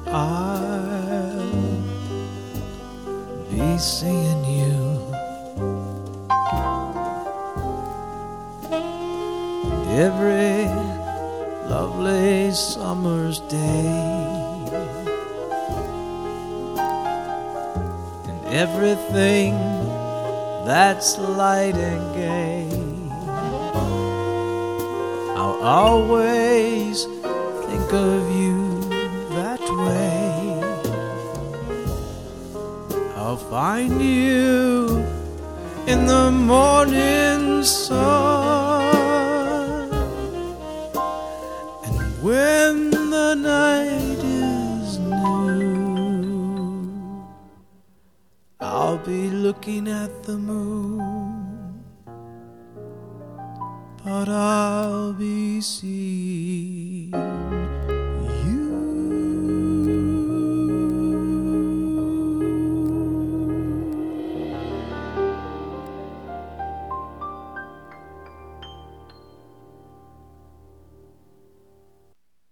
I'll be seeing you. Every lovely summer's day, and everything that's light and gay, I'll always think of you that way. I'll find you in the morning sun, when the night is new, I'll be looking at the moon, but I'll be seeing